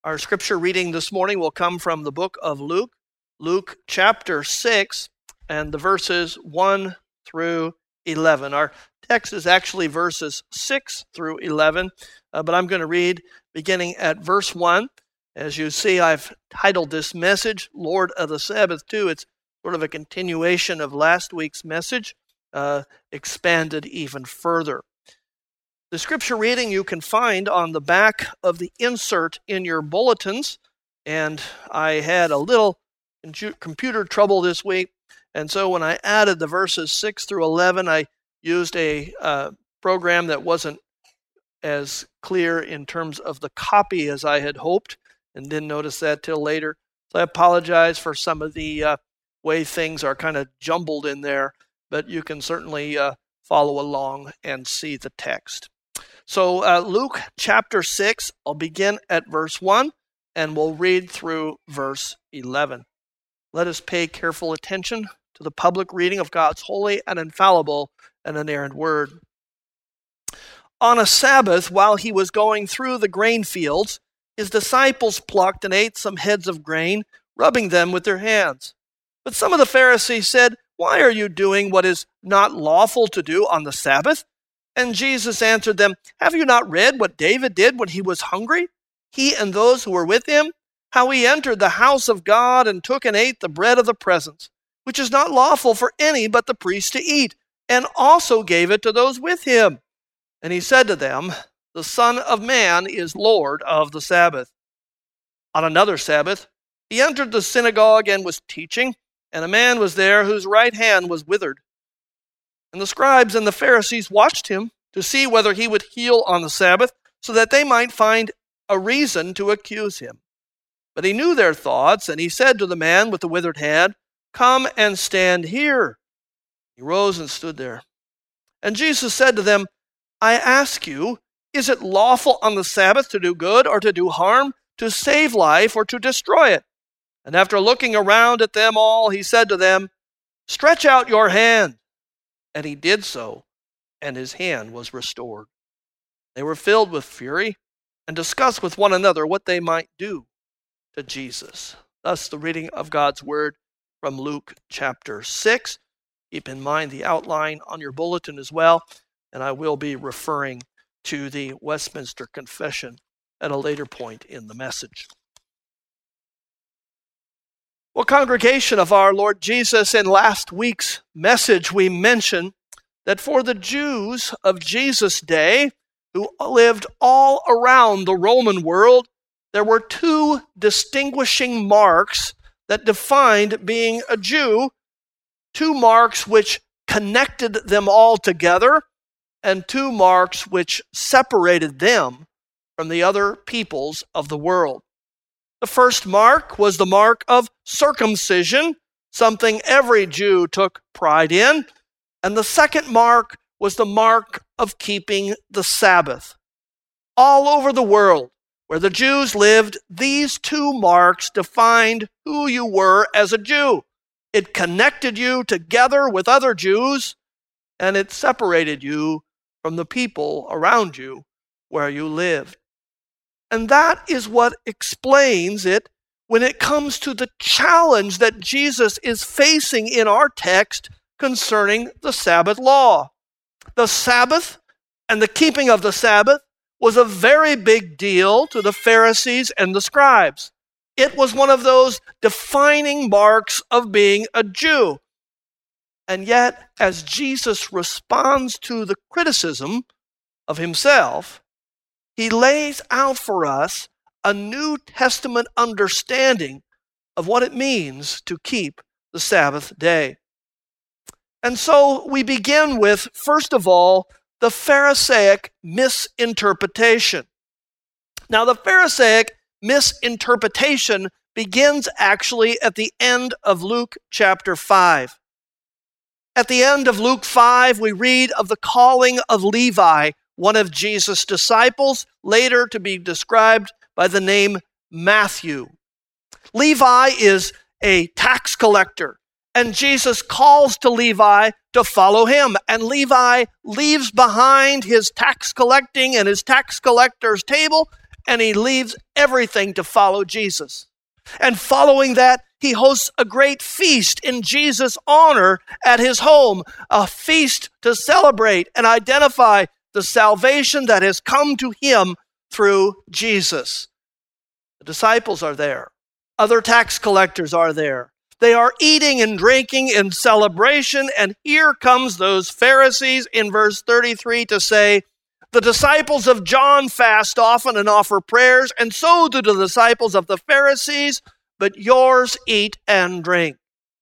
Our scripture reading this morning will come from the book of Luke, Luke chapter 6, and the verses 1 through 11. Our text is actually verses 6 through 11, but I'm going to read beginning at verse 1. As you see, I've titled this message, Lord of the Sabbath, too. It's sort of a continuation of last week's message, expanded even further. The scripture reading you can find on the back of the insert in your bulletins, and I had a little computer trouble this week, and so when I added the verses 6 through 11, I used a program that wasn't as clear in terms of the copy as I had hoped, and didn't notice that till later. So I apologize for some of the way things are kind of jumbled in there, but you can certainly follow along and see the text. So Luke chapter 6, I'll begin at verse 1, and we'll read through verse 11. Let us pay careful attention to the public reading of God's holy and infallible and inerrant word. On a Sabbath, while he was going through the grain fields, his disciples plucked and ate some heads of grain, rubbing them with their hands. But some of the Pharisees said, "Why are you doing what is not lawful to do on the Sabbath?" And Jesus answered them, "Have you not read what David did when he was hungry? He and those who were with him, how he entered the house of God and took and ate the bread of the presence, which is not lawful for any but the priest to eat, and also gave it to those with him. And he said to them, the Son of Man is Lord of the Sabbath." On another Sabbath, he entered the synagogue and was teaching, and a man was there whose right hand was withered. And the scribes and the Pharisees watched him to see whether he would heal on the Sabbath, so that they might find a reason to accuse him. But he knew their thoughts, and he said to the man with the withered hand, "Come and stand here." He rose and stood there. And Jesus said to them, "I ask you, is it lawful on the Sabbath to do good or to do harm, to save life or to destroy it?" And after looking around at them all, he said to them, "Stretch out your hand." And he did so, and his hand was restored. They were filled with fury and discussed with one another what they might do to Jesus. Thus the reading of God's word from Luke chapter 6. Keep in mind the outline on your bulletin as well, and I will be referring to the Westminster Confession at a later point in the message. Well, congregation of our Lord Jesus, in last week's message we mentioned that for the Jews of Jesus' day, who lived all around the Roman world, there were two distinguishing marks that defined being a Jew, two marks which connected them all together, and two marks which separated them from the other peoples of the world. The first mark was the mark of circumcision, something every Jew took pride in. And the second mark was the mark of keeping the Sabbath. All over the world where the Jews lived, these two marks defined who you were as a Jew. It connected you together with other Jews, and it separated you from the people around you where you lived. And that is what explains it when it comes to the challenge that Jesus is facing in our text concerning the Sabbath law. The Sabbath and the keeping of the Sabbath was a very big deal to the Pharisees and the scribes. It was one of those defining marks of being a Jew. And yet, as Jesus responds to the criticism of himself, he lays out for us a New Testament understanding of what it means to keep the Sabbath day. And so we begin with, first of all, the Pharisaic misinterpretation. Now, the Pharisaic misinterpretation begins actually at the end of Luke chapter 5. At the end of Luke 5, we read of the calling of Levi, one of Jesus' disciples, later to be described by the name Matthew. Levi is a tax collector, and Jesus calls to Levi to follow him. And Levi leaves behind his tax collecting and his tax collector's table and he leaves everything to follow Jesus. And following that, he hosts a great feast in Jesus' honor at his home, a feast to celebrate and identify the salvation that has come to him through Jesus. The disciples are there. Other tax collectors are there. They are eating and drinking in celebration, and here comes those Pharisees in verse 33 to say, the disciples of John fast often and offer prayers, and so do the disciples of the Pharisees, but yours eat and drink.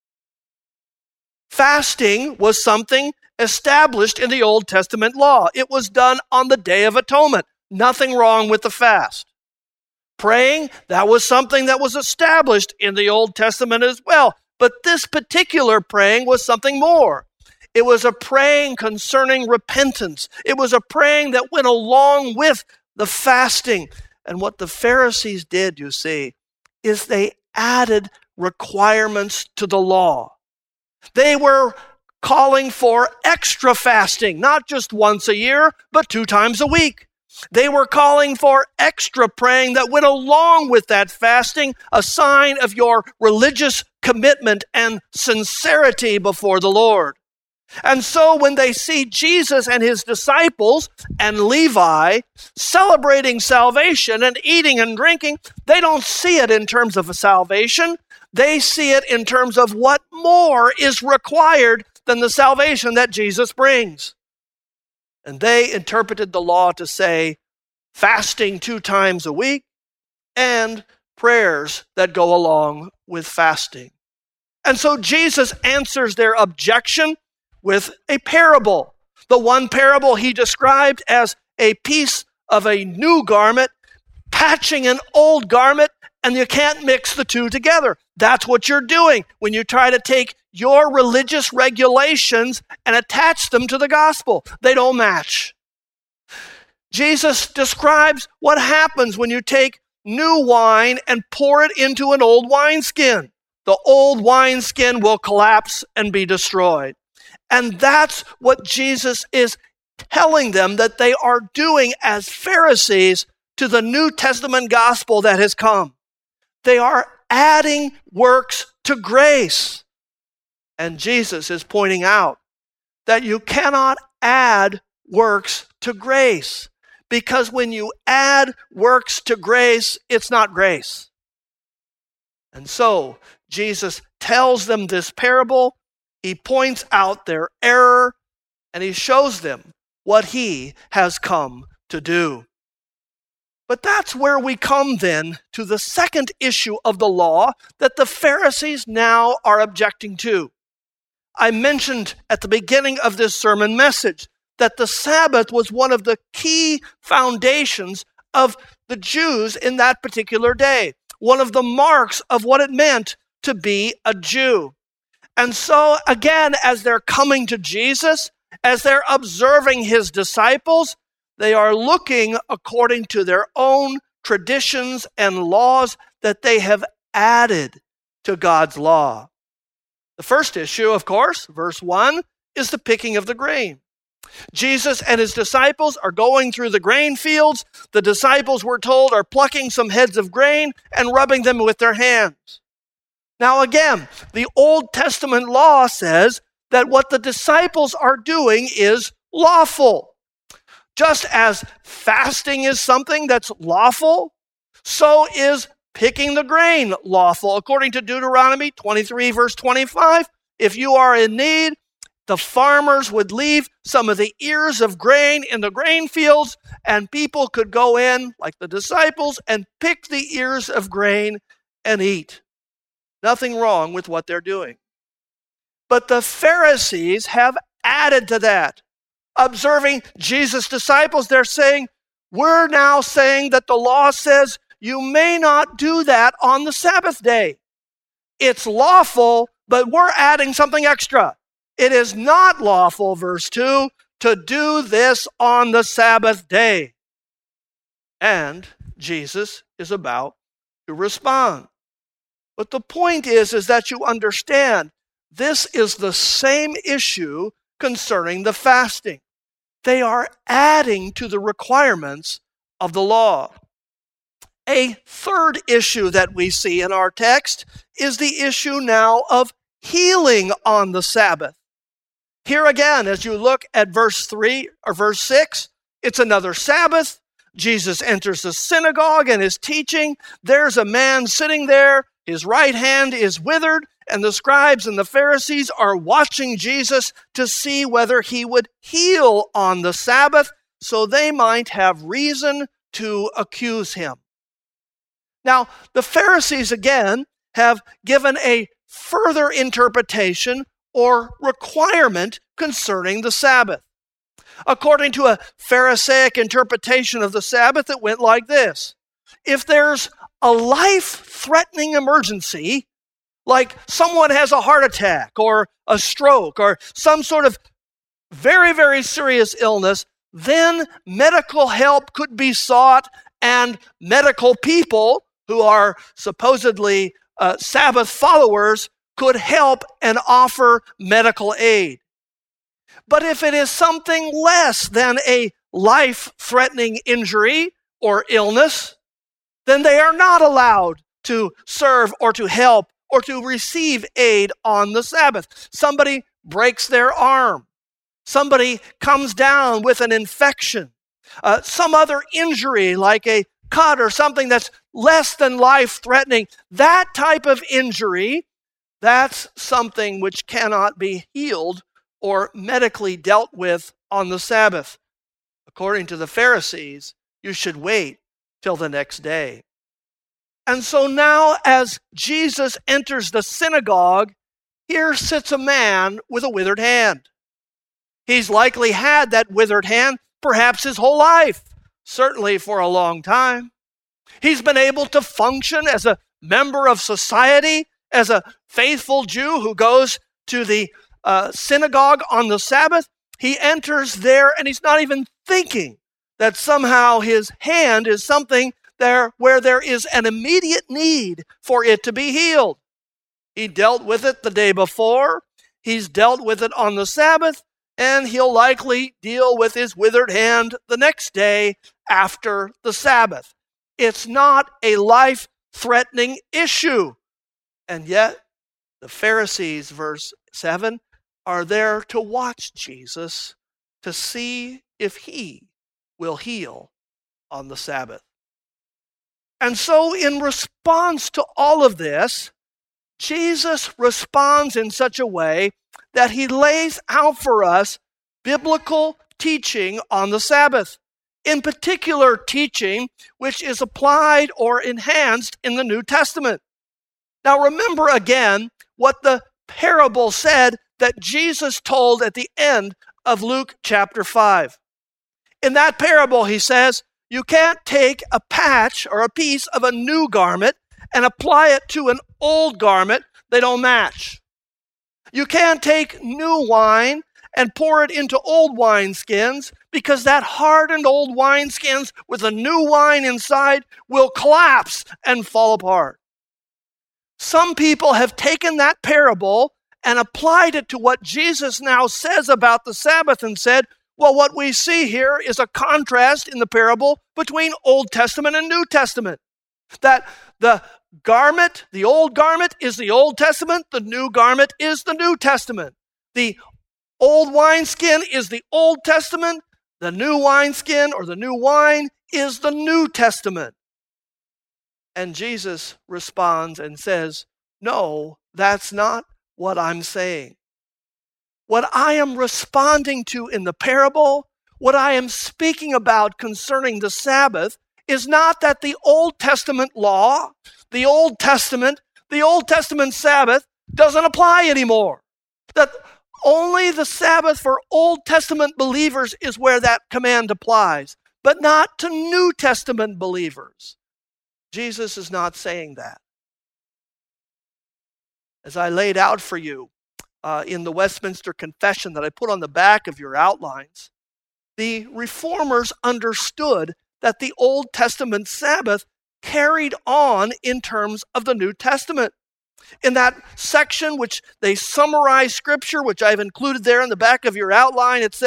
Fasting was something established in the Old Testament law. It was done on the Day of Atonement. Nothing wrong with the fast. Praying, that was something that was established in the Old Testament as well. But this particular praying was something more. It was a praying concerning repentance. It was a praying that went along with the fasting. And what the Pharisees did, you see, is they added requirements to the law. They were calling for extra fasting, not just once a year, but 2 times a week. They were calling for extra praying that went along with that fasting, a sign of your religious commitment and sincerity before the Lord. And so when they see Jesus and his disciples and Levi celebrating salvation and eating and drinking, they don't see it in terms of a salvation. They see it in terms of what more is required than the salvation that Jesus brings. And they interpreted the law to say fasting 2 times a week and prayers that go along with fasting. And so Jesus answers their objection with a parable. The one parable he described as a piece of a new garment patching an old garment, and you can't mix the two together. That's what you're doing when you try to take your religious regulations and attach them to the gospel. They don't match. Jesus describes what happens when you take new wine and pour it into an old wineskin. The old wineskin will collapse and be destroyed. And that's what Jesus is telling them that they are doing as Pharisees to the New Testament gospel that has come. They are adding works to grace. And Jesus is pointing out that you cannot add works to grace, because when you add works to grace, it's not grace. And so Jesus tells them this parable. He points out their error, and he shows them what he has come to do. But that's where we come then to the second issue of the law that the Pharisees now are objecting to. I mentioned at the beginning of this sermon message that the Sabbath was one of the key foundations of the Jews in that particular day, one of the marks of what it meant to be a Jew. And so, again, as they're coming to Jesus, as they're observing his disciples, they are looking according to their own traditions and laws that they have added to God's law. The first issue, of course, verse 1, is the picking of the grain. Jesus and his disciples are going through the grain fields. The disciples, we're told, are plucking some heads of grain and rubbing them with their hands. Now again, the Old Testament law says that what the disciples are doing is lawful. Just as fasting is something that's lawful, so is picking the grain lawful. According to Deuteronomy 23, verse 25, if you are in need, the farmers would leave some of the ears of grain in the grain fields, and people could go in, like the disciples, and pick the ears of grain and eat. Nothing wrong with what they're doing. But the Pharisees have added to that. Observing Jesus' disciples, they're saying, we're now saying that the law says you may not do that on the Sabbath day. It's lawful, but we're adding something extra. It is not lawful, verse 2, to do this on the Sabbath day. And Jesus is about to respond. But the point is that you understand this is the same issue concerning the fasting. They are adding to the requirements of the law. A third issue that we see in our text is the issue now of healing on the Sabbath. Here again, as you look at verse 3 or verse 6, it's another Sabbath. Jesus enters the synagogue and is teaching. There's a man sitting there. His right hand is withered, and the scribes and the Pharisees are watching Jesus to see whether he would heal on the Sabbath so they might have reason to accuse him. Now, the Pharisees again have given a further interpretation or requirement concerning the Sabbath. According to a Pharisaic interpretation of the Sabbath, it went like this. If there's a life-threatening emergency, like someone has a heart attack or a stroke or some sort of very, very serious illness, then medical help could be sought, and medical people who are supposedly Sabbath followers could help and offer medical aid. But if it is something less than a life-threatening injury or illness, then they are not allowed to serve or to help or to receive aid on the Sabbath. Somebody breaks their arm. Somebody comes down with an infection. Some other injury like a cut or something that's less than life-threatening. That type of injury, that's something which cannot be healed or medically dealt with on the Sabbath. According to the Pharisees, you should wait till the next day. And so now as Jesus enters the synagogue, here sits a man with a withered hand. He's likely had that withered hand perhaps his whole life, certainly for a long time. He's been able to function as a member of society, as a faithful Jew who goes to the synagogue on the Sabbath. He enters there and he's not even thinking that somehow his hand is something there where there is an immediate need for it to be healed. He dealt with it the day before. He's dealt with it on the Sabbath, and he'll likely deal with his withered hand the next day after the Sabbath. It's not a life-threatening issue. And yet, the Pharisees, verse 7, are there to watch Jesus to see if he will heal on the Sabbath. And so in response to all of this, Jesus responds in such a way that he lays out for us biblical teaching on the Sabbath. In particular, teaching which is applied or enhanced in the New Testament. Now remember again what the parable said that Jesus told at the end of Luke chapter 5. In that parable, he says, you can't take a patch or a piece of a new garment and apply it to an old garment. They don't match. You can't take new wine and pour it into old wineskins, because that hardened old wineskins with the new wine inside will collapse and fall apart. Some people have taken that parable and applied it to what Jesus now says about the Sabbath and said, well, what we see here is a contrast in the parable between Old Testament and New Testament. That the garment, the old garment, is the Old Testament, the new garment is the New Testament. The old wineskin is the Old Testament, the new wineskin or the new wine is the New Testament. And Jesus responds and says, no, that's not what I'm saying. What I am responding to in the parable, what I am speaking about concerning the Sabbath, is not that the Old Testament law, the Old Testament Sabbath doesn't apply anymore. That only the Sabbath for Old Testament believers is where that command applies, but not to New Testament believers. Jesus is not saying that. As I laid out for you in the Westminster Confession that I put on the back of your outlines, the Reformers understood that the Old Testament Sabbath carried on in terms of the New Testament. In that section which they summarize Scripture, which I've included there in the back of your outline, it says,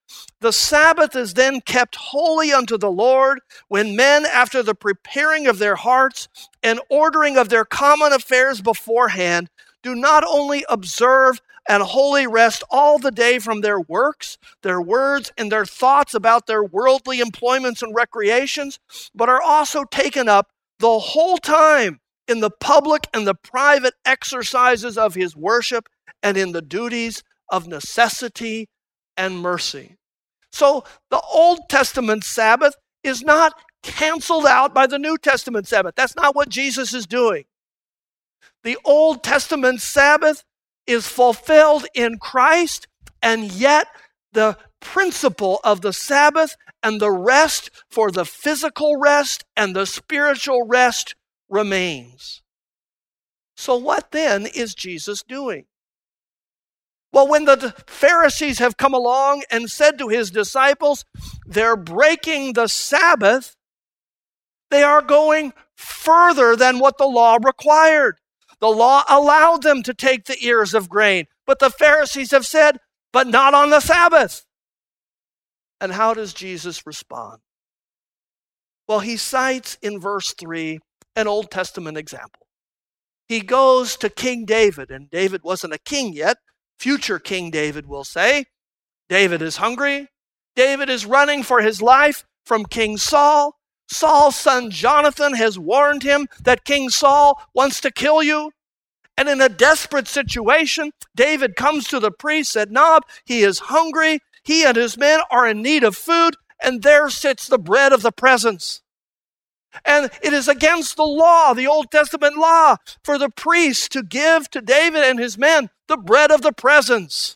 The Sabbath is then kept holy unto the Lord, when men, after the preparing of their hearts and ordering of their common affairs beforehand, do not only observe and wholly rest all the day from their works, their words, and their thoughts about their worldly employments and recreations, but are also taken up the whole time in the public and the private exercises of his worship and in the duties of necessity and mercy. So the Old Testament Sabbath is not canceled out by the New Testament Sabbath. That's not what Jesus is doing. The Old Testament Sabbath is fulfilled in Christ, and yet the principle of the Sabbath and the rest for the physical rest and the spiritual rest remains. So what then is Jesus doing? Well, when the Pharisees have come along and said to his disciples, they're breaking the Sabbath, they are going further than what the law required. The law allowed them to take the ears of grain, but the Pharisees have said, but not on the Sabbath. And how does Jesus respond? Well, he cites in verse 3 an Old Testament example. He goes to King David, and David wasn't a king yet. Future King David will say, David is hungry. David is running for his life from King Saul. Saul's son Jonathan has warned him that King Saul wants to kill you. And in a desperate situation, David comes to the priest at Nob. He is hungry. He and his men are in need of food. And there sits the bread of the presence. And it is against the law, the Old Testament law, for the priest to give to David and his men the bread of the presence.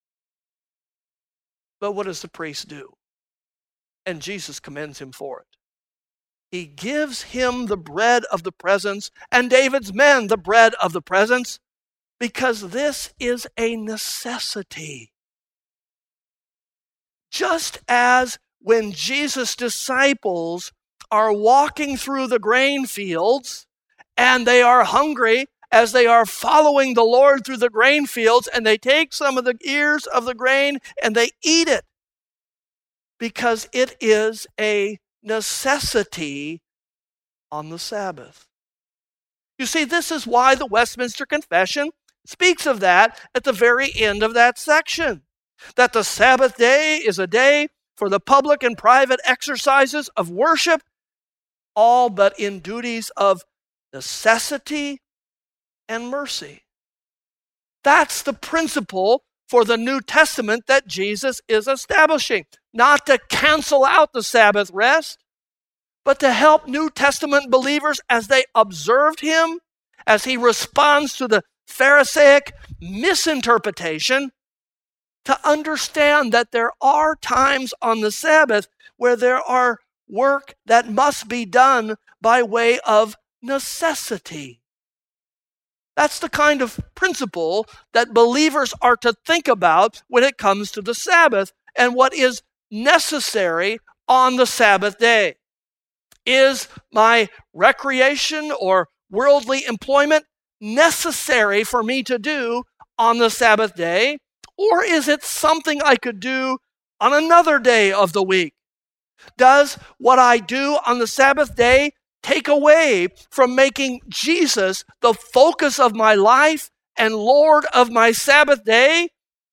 But what does the priest do? And Jesus commends him for it. He gives him the bread of the presence and David's men the bread of the presence because this is a necessity. Just as when Jesus' disciples are walking through the grain fields and they are hungry as they are following the Lord through the grain fields, and they take some of the ears of the grain and they eat it because it is a necessity on the Sabbath. You see, this is why the Westminster Confession speaks of that at the very end of that section, that the Sabbath day is a day for the public and private exercises of worship, all but in duties of necessity and mercy. That's the principle for the New Testament that Jesus is establishing. Not to cancel out the Sabbath rest, but to help New Testament believers as they observed him, as he responds to the Pharisaic misinterpretation, to understand that there are times on the Sabbath where there are work that must be done by way of necessity. That's the kind of principle that believers are to think about when it comes to the Sabbath and what is necessary on the Sabbath day. Is my recreation or worldly employment necessary for me to do on the Sabbath day? Or is it something I could do on another day of the week? Does what I do on the Sabbath day take away from making Jesus the focus of my life and Lord of my Sabbath day?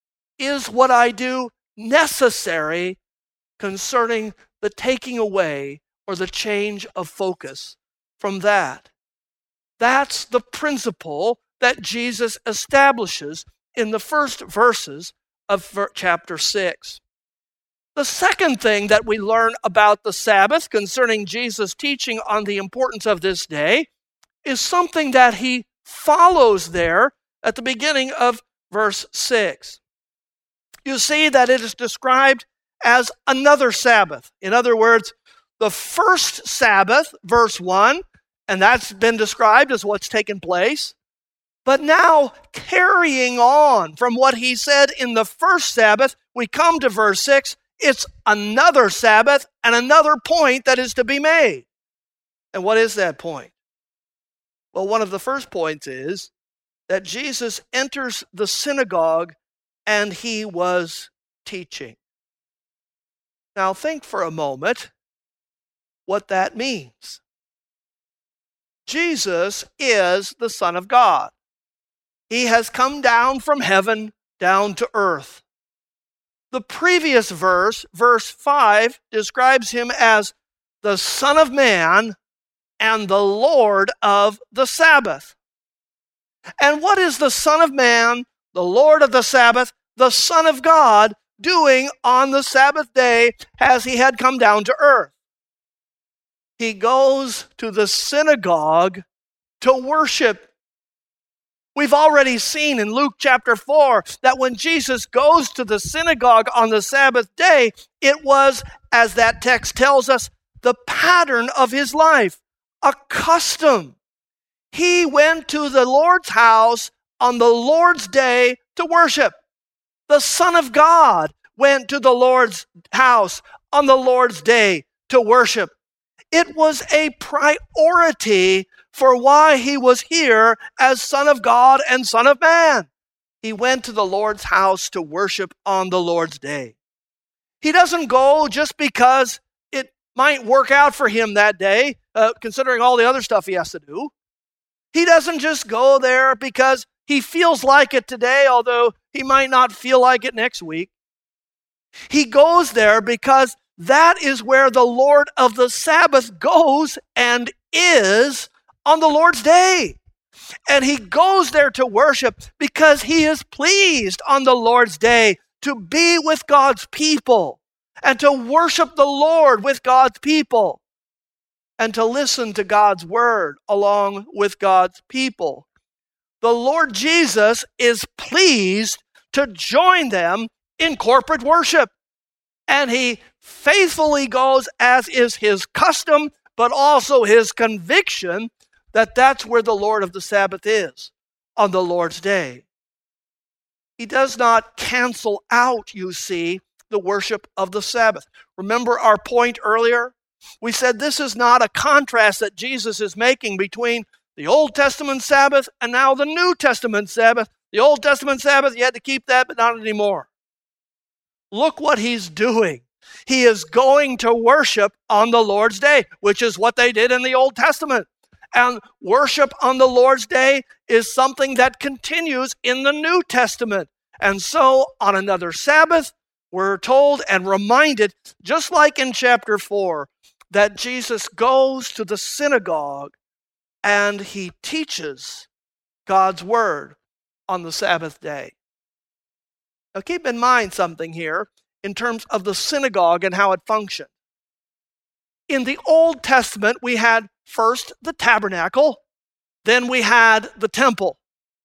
Is what I do necessary concerning the taking away or the change of focus from that? That's the principle that Jesus establishes in the first verses of chapter 6. The second thing that we learn about the Sabbath concerning Jesus' teaching on the importance of this day is something that he follows there at the beginning of verse 6. You see that it is described as another Sabbath. In other words, the first Sabbath, verse 1, and that's been described as what's taken place. But now, carrying on from what he said in the first Sabbath, we come to verse 6. It's another Sabbath and another point that is to be made. And what is that point? Well, one of the first points is that Jesus enters the synagogue and he was teaching. Now think for a moment what that means. Jesus is the Son of God. He has come down from heaven down to earth. The previous verse, verse 5, describes him as the Son of Man and the Lord of the Sabbath. And what is the Son of Man, the Lord of the Sabbath, the Son of God, doing on the Sabbath day as he had come down to earth? He goes to the synagogue to worship. We've already seen in Luke chapter 4 that when Jesus goes to the synagogue on the Sabbath day, it was, as that text tells us, the pattern of his life, a custom. He went to the Lord's house on the Lord's day to worship. The Son of God went to the Lord's house on the Lord's day to worship. It was a priority for why he was here as Son of God and Son of Man. He went to the Lord's house to worship on the Lord's day. He doesn't go just because it might work out for him that day, considering all the other stuff he has to do. He doesn't just go there because he feels like it today, although he might not feel like it next week. He goes there because that is where the Lord of the Sabbath goes and is on the Lord's day. And he goes there to worship because he is pleased on the Lord's day to be with God's people and to worship the Lord with God's people and to listen to God's word along with God's people. The Lord Jesus is pleased to join them in corporate worship. And he faithfully goes, as is his custom, but also his conviction, that that's where the Lord of the Sabbath is, on the Lord's day. He does not cancel out, you see, the worship of the Sabbath. Remember our point earlier? We said this is not a contrast that Jesus is making between the Old Testament Sabbath and now the New Testament Sabbath. The Old Testament Sabbath, you had to keep that, but not anymore. Look what he's doing. He is going to worship on the Lord's day, which is what they did in the Old Testament. And worship on the Lord's day is something that continues in the New Testament. And so on another Sabbath, we're told and reminded, just like in chapter 4, that Jesus goes to the synagogue and he teaches God's word on the Sabbath day. Now keep in mind something here in terms of the synagogue and how it functioned. In the Old Testament, we had first the tabernacle, then we had the temple.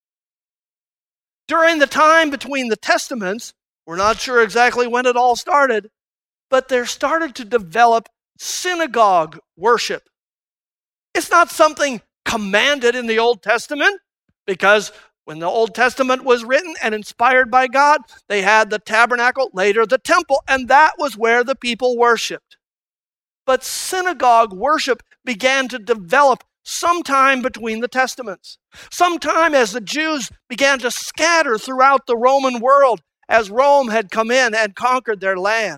During the time between the Testaments, we're not sure exactly when it all started, but there started to develop synagogue worship. It's not something commanded in the Old Testament, because when the Old Testament was written and inspired by God, they had the tabernacle, later the temple, and that was where the people worshiped. But synagogue worship began to develop sometime between the Testaments. Sometime as the Jews began to scatter throughout the Roman world as Rome had come in and conquered their land.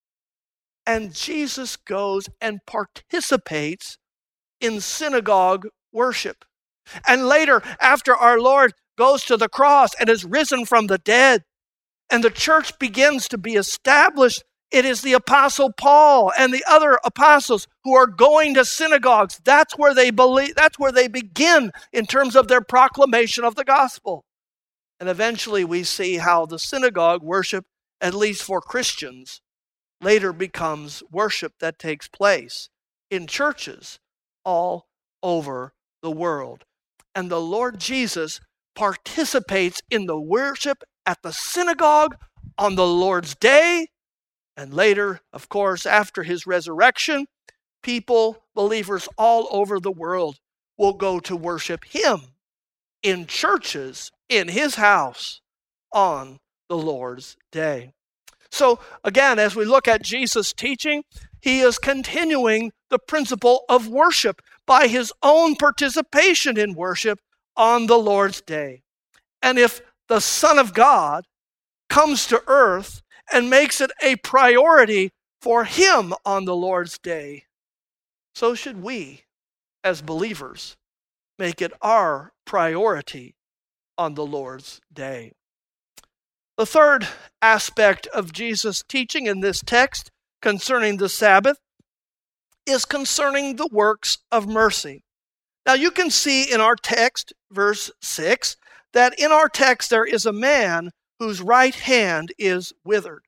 And Jesus goes and participates in synagogue worship. And later, after our Lord goes to the cross and is risen from the dead, and the church begins to be established, it is the Apostle Paul and the other apostles who are going to synagogues. That's where they believe, that's where they begin in terms of their proclamation of the gospel. And eventually we see how the synagogue worship, at least for Christians, later becomes worship that takes place in churches all over the world. And the Lord Jesus participates in the worship at the synagogue on the Lord's day. And later, of course, after his resurrection, people, believers all over the world will go to worship him in churches in his house on the Lord's day. So again, as we look at Jesus' teaching, he is continuing the principle of worship by his own participation in worship on the Lord's day. And if the Son of God comes to earth and makes it a priority for him on the Lord's day, so should we, as believers, make it our priority on the Lord's day. The third aspect of Jesus' teaching in this text concerning the Sabbath is concerning the works of mercy. Now you can see in our text, verse 6, that in our text there is a man whose right hand is withered.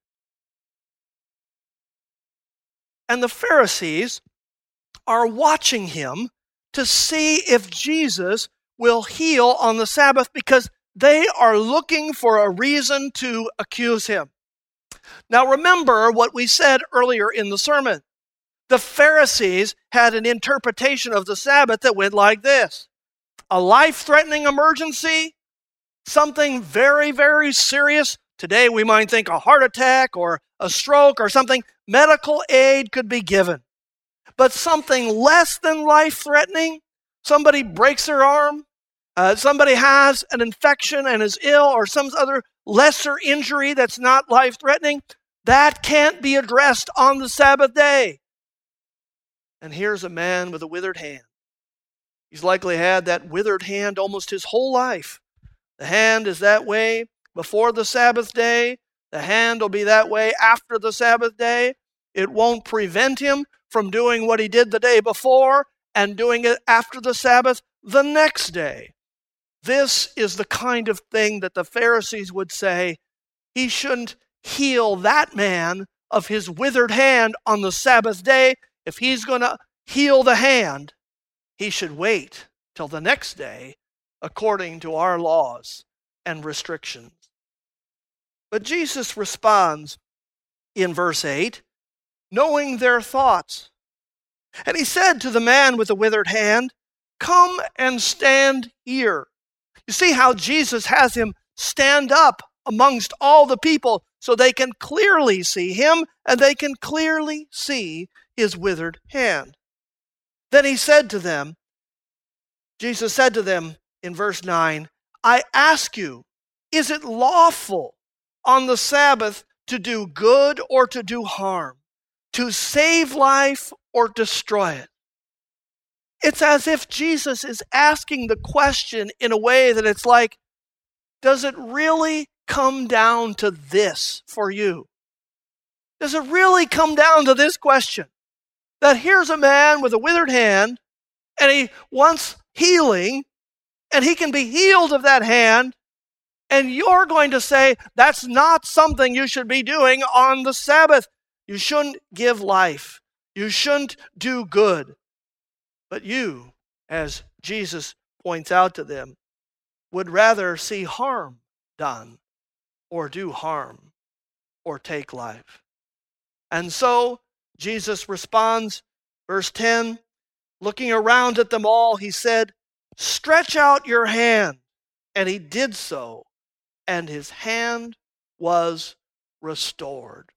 And the Pharisees are watching him to see if Jesus will heal on the Sabbath because they are looking for a reason to accuse him. Now remember what we said earlier in the sermon. The Pharisees had an interpretation of the Sabbath that went like this: a life-threatening emergency, something very, very serious. Today we might think a heart attack or a stroke or something. Medical aid could be given. But something less than life-threatening, somebody breaks their arm, somebody has an infection and is ill, or some other lesser injury that's not life-threatening, that can't be addressed on the Sabbath day. And here's a man with a withered hand. He's likely had that withered hand almost his whole life. The hand is that way before the Sabbath day. The hand will be that way after the Sabbath day. It won't prevent him from doing what he did the day before and doing it after the Sabbath the next day. This is the kind of thing that the Pharisees would say, he shouldn't heal that man of his withered hand on the Sabbath day. If he's going to heal the hand, he should wait till the next day according to our laws and restrictions. But Jesus responds in verse 8, knowing their thoughts. And he said to the man with the withered hand, come and stand here. You see how Jesus has him stand up amongst all the people so they can clearly see him and they can clearly see his withered hand. Then he said to them, Jesus said to them in verse 9, I ask you, is it lawful on the Sabbath to do good or to do harm, to save life or destroy it? It's as if Jesus is asking the question in a way that it's like, does it really come down to this for you? Does it really come down to this question? That here's a man with a withered hand, and he wants healing, and he can be healed of that hand, and you're going to say, that's not something you should be doing on the Sabbath. You shouldn't give life. You shouldn't do good. But you, as Jesus points out to them, would rather see harm done or do harm or take life. And so Jesus responds, verse 10, looking around at them all, he said, stretch out your hand. And he did so, and his hand was restored.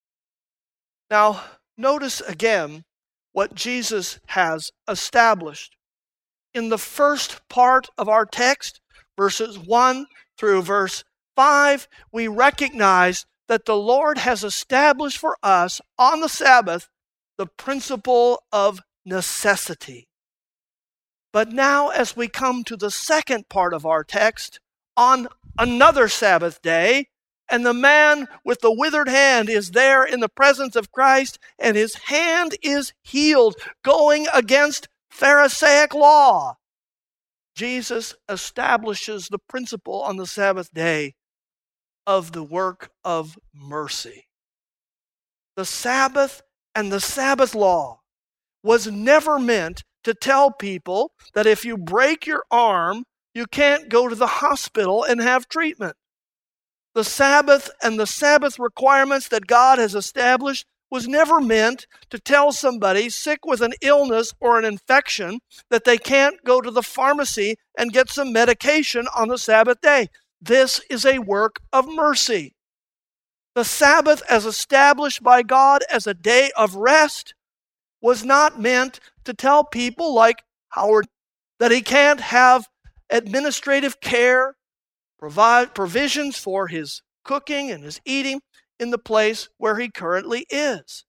Now, notice again what Jesus has established. In the first part of our text, verses 1 through verse 5, we recognize that the Lord has established for us on the Sabbath the principle of necessity. But now as we come to the second part of our text, on another Sabbath day, and the man with the withered hand is there in the presence of Christ, and his hand is healed, going against Pharisaic law. Jesus establishes the principle on the Sabbath day of the work of mercy. The Sabbath and the Sabbath law was never meant to tell people that if you break your arm, you can't go to the hospital and have treatment. The Sabbath and the Sabbath requirements that God has established was never meant to tell somebody sick with an illness or an infection that they can't go to the pharmacy and get some medication on the Sabbath day. This is a work of mercy. The Sabbath, as established by God as a day of rest, was not meant to tell people like Howard that he can't have administrative care, provide provisions for his cooking and his eating in the place where he currently is.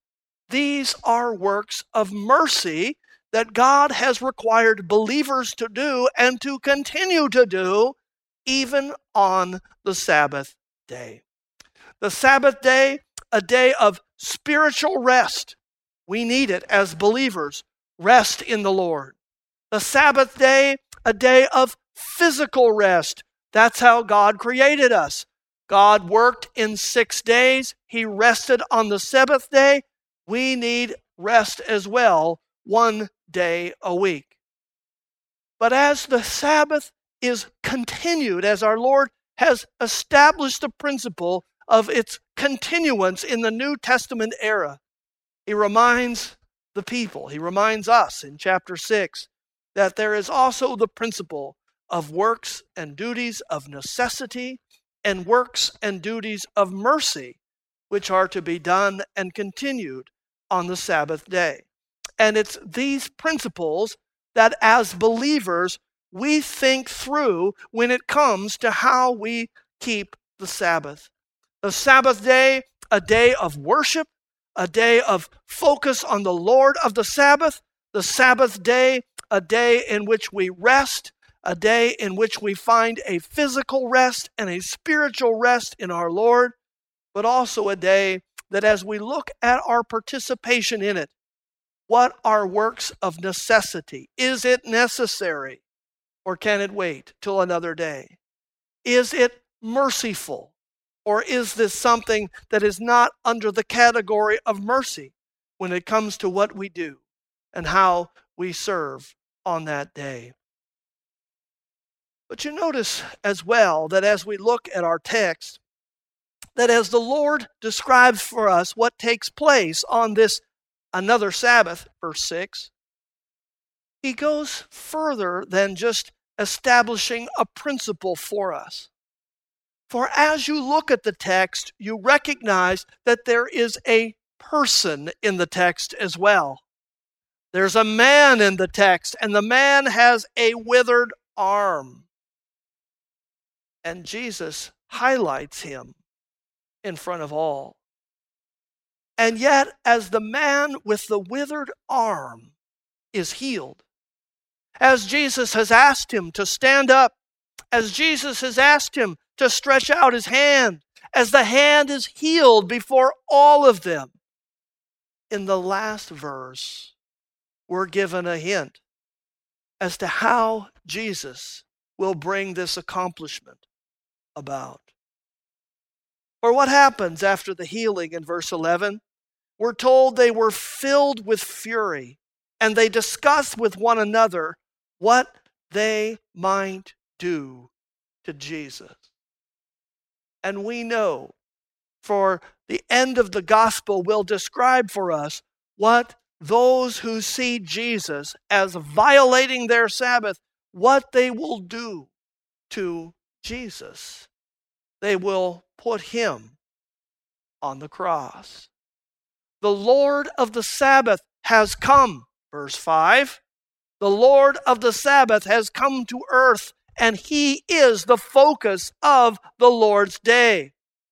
These are works of mercy that God has required believers to do and to continue to do even on the Sabbath day. The Sabbath day, a day of spiritual rest. We need it as believers. Rest in the Lord. The Sabbath day, a day of physical rest. That's how God created us. God worked in 6 days. He rested on the seventh day. We need rest as well, 1 day a week. But as the Sabbath is continued, as our Lord has established the principle of its continuance in the New Testament era, He reminds the people, He reminds us in chapter 6, that there is also the principle of works and duties of necessity and works and duties of mercy, which are to be done and continued on the Sabbath day. And it's these principles that as believers we think through when it comes to how we keep the Sabbath. The Sabbath day, a day of worship, a day of focus on the Lord of the Sabbath. The Sabbath day, a day in which we rest, a day in which we find a physical rest and a spiritual rest in our Lord, but also a day that as we look at our participation in it, what are works of necessity? Is it necessary, or can it wait till another day? Is it merciful, or is this something that is not under the category of mercy when it comes to what we do and how we serve on that day? But you notice as well that as we look at our text, that as the Lord describes for us what takes place on this another Sabbath, verse 6, He goes further than just establishing a principle for us. For as you look at the text, you recognize that there is a person in the text as well. There's a man in the text, and the man has a withered arm. And Jesus highlights him in front of all. And yet, as the man with the withered arm is healed, as Jesus has asked him to stand up, as Jesus has asked him to stretch out his hand, as the hand is healed before all of them, in the last verse, we're given a hint as to how Jesus will bring this accomplishment about. For what happens after the healing in verse 11? We're told they were filled with fury, and they discussed with one another what they might do to Jesus. And we know, for the end of the gospel will describe for us what those who see Jesus as violating their Sabbath, what they will do to Jesus. They will put him on the cross. The Lord of the Sabbath has come, verse 5. The Lord of the Sabbath has come to earth, and he is the focus of the Lord's day.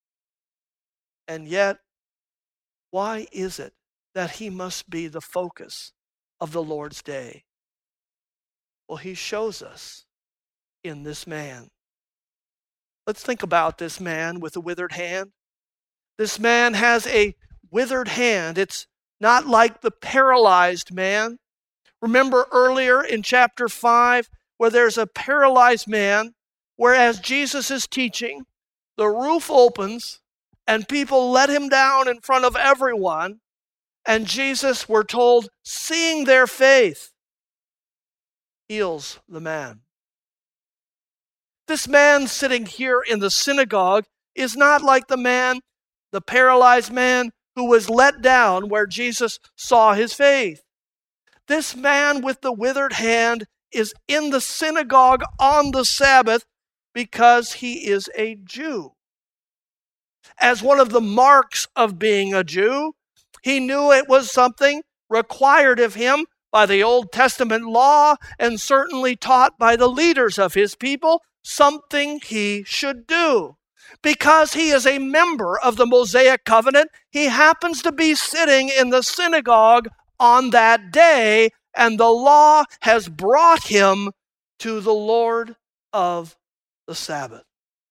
And yet, why is it that he must be the focus of the Lord's day? Well, he shows us in this man. Let's think about this man with a withered hand. This man has a withered hand. It's not like the paralyzed man. Remember earlier in chapter 5 where there's a paralyzed man, whereas Jesus is teaching, the roof opens and people let him down in front of everyone, and Jesus, we're told, seeing their faith, heals the man. This man sitting here in the synagogue is not like the man, the paralyzed man, who was let down where Jesus saw his faith. This man with the withered hand is in the synagogue on the Sabbath because he is a Jew. As one of the marks of being a Jew, he knew it was something required of him by the Old Testament law and certainly taught by the leaders of his people, something he should do. Because he is a member of the Mosaic covenant, he happens to be sitting in the synagogue on that day, and the law has brought him to the Lord of the Sabbath.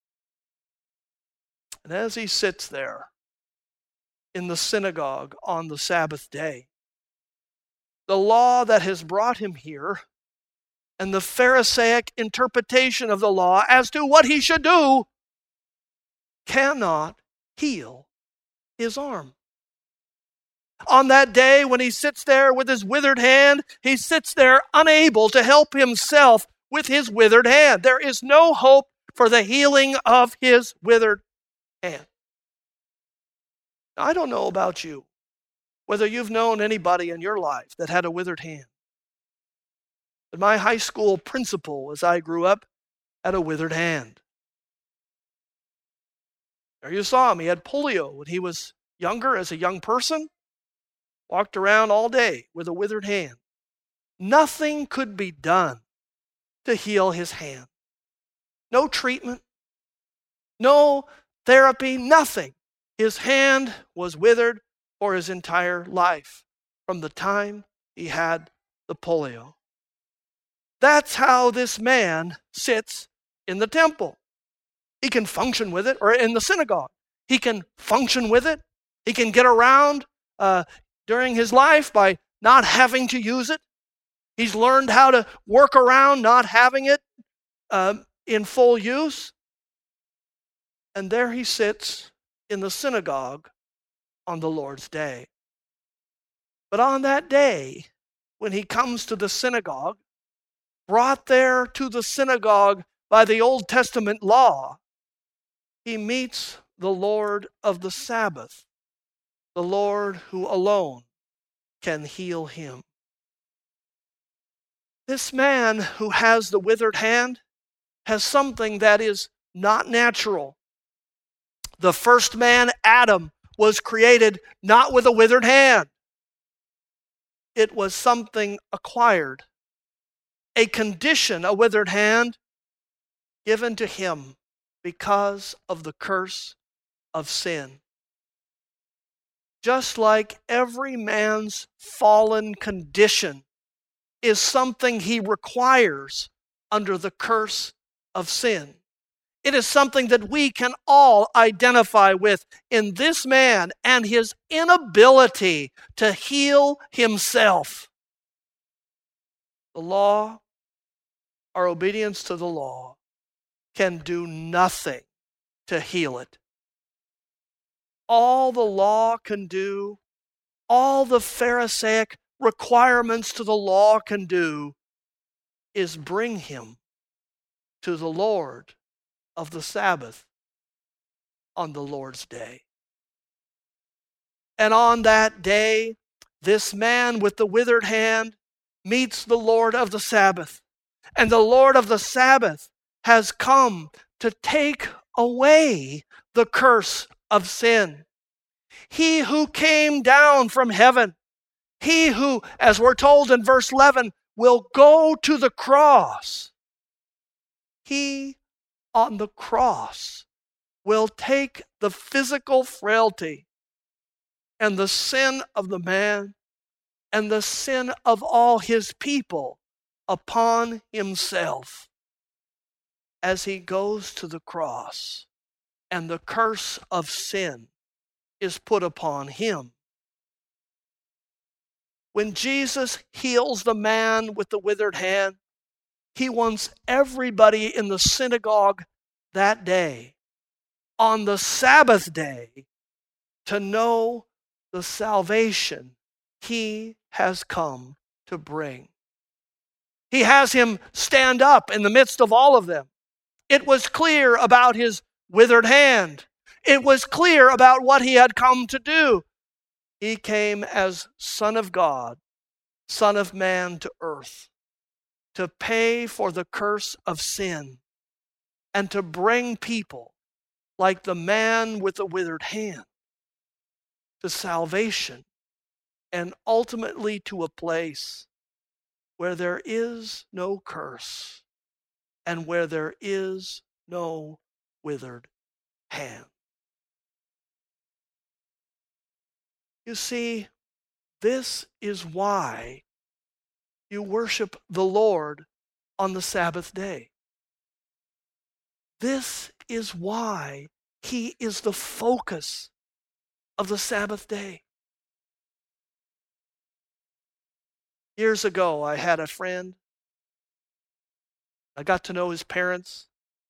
And as he sits there in the synagogue on the Sabbath day, the law that has brought him here and the Pharisaic interpretation of the law as to what he should do cannot heal his arm. On that day when he sits there with his withered hand, he sits there unable to help himself with his withered hand. There is no hope for the healing of his withered hand. Now, I don't know about you, whether you've known anybody in your life that had a withered hand. But my high school principal, as I grew up, had a withered hand. There you saw him. He had polio when he was younger, as a young person. Walked around all day with a withered hand. Nothing could be done to heal his hand. No treatment, no therapy, nothing. His hand was withered for his entire life from the time he had the polio. That's how this man sits in the temple. He can function with it, or in the synagogue. He can function with it. He can get around during his life by not having to use it. He's learned how to work around not having it in full use. And there he sits in the synagogue on the Lord's day. But on that day, when he comes to the synagogue, brought there to the synagogue by the Old Testament law, he meets the Lord of the Sabbath, the Lord who alone can heal him. This man who has the withered hand has something that is not natural. The first man, Adam, was created not with a withered hand. It was something acquired, a condition, a withered hand, given to him because of the curse of sin. Just like every man's fallen condition is something he requires under the curse of sin. It is something that we can all identify with in this man and his inability to heal himself. The law, our obedience to the law, can do nothing to heal it. All the law can do, all the Pharisaic requirements to the law can do, is bring him to the Lord of the Sabbath on the Lord's day. And on that day, this man with the withered hand meets the Lord of the Sabbath. And the Lord of the Sabbath has come to take away the curse of sin. He who came down from heaven, he who, as we're told in verse 11, will go to the cross, he on the cross will take the physical frailty and the sin of the man and the sin of all his people upon himself as he goes to the cross, and the curse of sin is put upon him. When Jesus heals the man with the withered hand, he wants everybody in the synagogue that day, on the Sabbath day, to know the salvation he has come to bring. He has him stand up in the midst of all of them. It was clear about his withered hand. It was clear about what he had come to do. He came as Son of God, Son of Man to earth, to pay for the curse of sin and to bring people like the man with the withered hand to salvation and ultimately to a place where there is no curse and where there is no withered hand. You see, this is why you worship the Lord on the Sabbath day. This is why He is the focus of the Sabbath day. Years ago, I had a friend. I got to know his parents.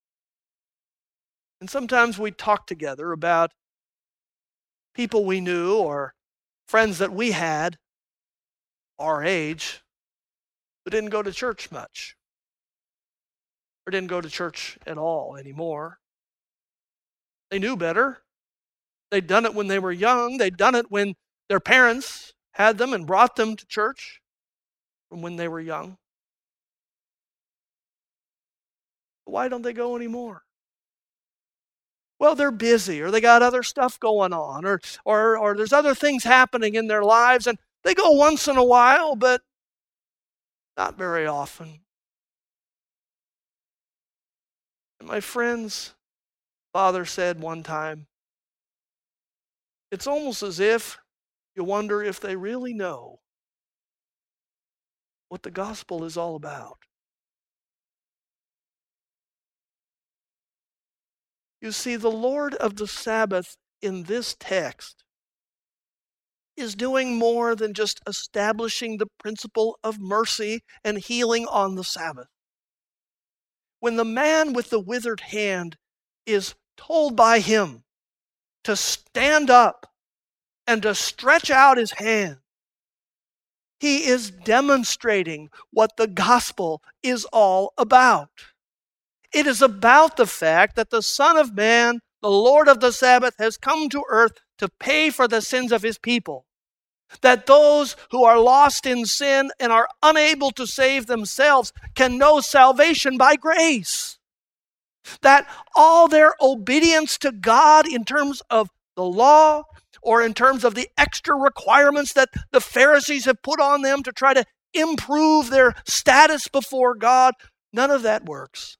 And sometimes we'd talk together about people we knew or friends that we had our age who didn't go to church much or didn't go to church at all anymore. They knew better. They'd done it when they were young. They'd done it when their parents had them and brought them to church from when they were young. Why don't they go anymore? Well, they're busy, or they got other stuff going on, or there's other things happening in their lives, and they go once in a while, but not very often. And my friend's father said one time, it's almost as if you wonder if they really know what the gospel is all about. You see, the Lord of the Sabbath in this text is doing more than just establishing the principle of mercy and healing on the Sabbath. When the man with the withered hand is told by Him to stand up and to stretch out his hand, he is demonstrating what the gospel is all about. It is about the fact that the Son of Man, the Lord of the Sabbath, has come to earth to pay for the sins of His people. That those who are lost in sin and are unable to save themselves can know salvation by grace. That all their obedience to God in terms of the law or in terms of the extra requirements that the Pharisees have put on them to try to improve their status before God, none of that works.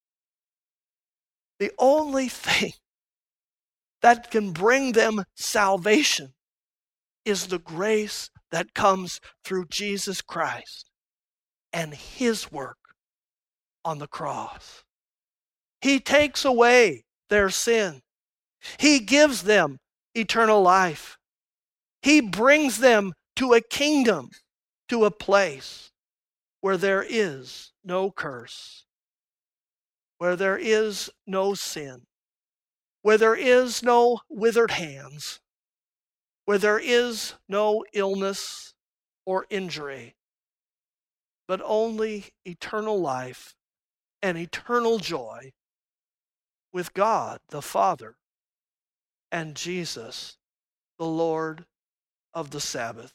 The only thing that can bring them salvation is the grace that comes through Jesus Christ and His work on the cross. He takes away their sin. He gives them eternal life. He brings them to a kingdom, to a place where there is no curse, where there is no sin, where there is no withered hands, where there is no illness or injury, but only eternal life and eternal joy with God the Father and Jesus, the Lord of the Sabbath.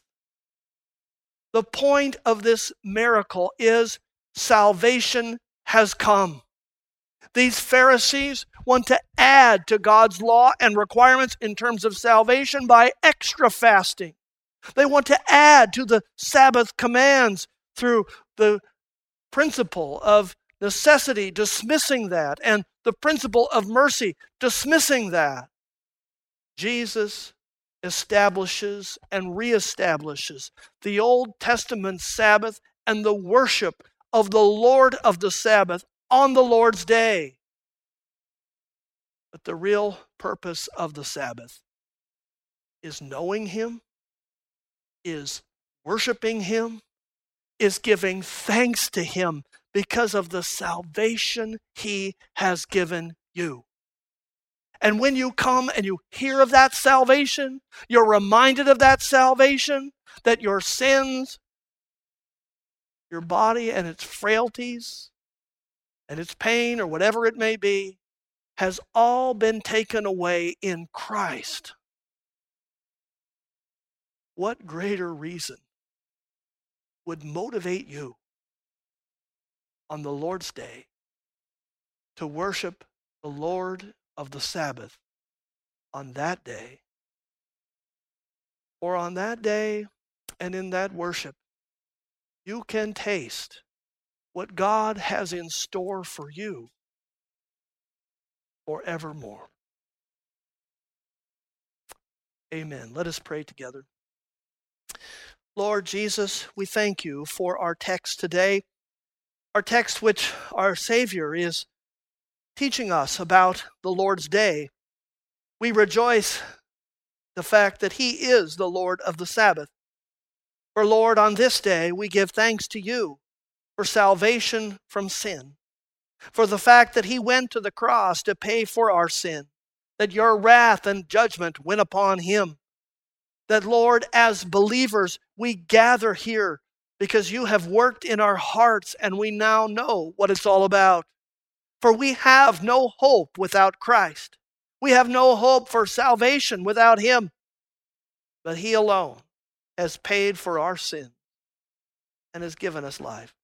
The point of this miracle is salvation has come. These Pharisees want to add to God's law and requirements in terms of salvation by extra fasting. They want to add to the Sabbath commands through the principle of necessity, dismissing that, and the principle of mercy, dismissing that. Jesus establishes and reestablishes the Old Testament Sabbath and the worship of the Lord of the Sabbath on the Lord's day. But the real purpose of the Sabbath is knowing Him, is worshiping Him, is giving thanks to Him because of the salvation He has given you. And when you come and you hear of that salvation, you're reminded of that salvation, that your sins, your body and its frailties, and its pain or whatever it may be, has all been taken away in Christ. What greater reason would motivate you on the Lord's day to worship the Lord of the Sabbath on that day? Or on that day and in that worship, you can taste what God has in store for you forevermore. Amen. Let us pray together. Lord Jesus, we thank you for our text today, our text which our Savior is teaching us about the Lord's Day. We rejoice the fact that he is the Lord of the Sabbath. For Lord, on this day we give thanks to you for salvation from sin, for the fact that he went to the cross to pay for our sin, that your wrath and judgment went upon him. That, Lord, as believers, we gather here because you have worked in our hearts and we now know what it's all about. For we have no hope without Christ. We have no hope for salvation without him. But he alone has paid for our sin and has given us life.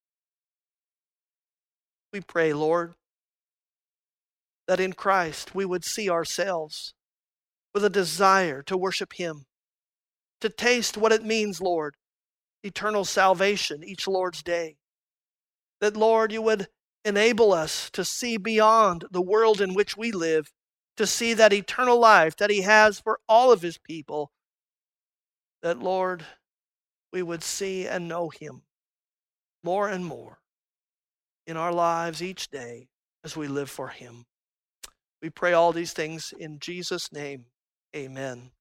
We pray, Lord, that in Christ we would see ourselves with a desire to worship him, to taste what it means, Lord, eternal salvation each Lord's Day. That, Lord, you would enable us to see beyond the world in which we live, to see that eternal life that he has for all of his people. That, Lord, we would see and know him more and more in our lives each day as we live for him. We pray all these things in Jesus' name. Amen.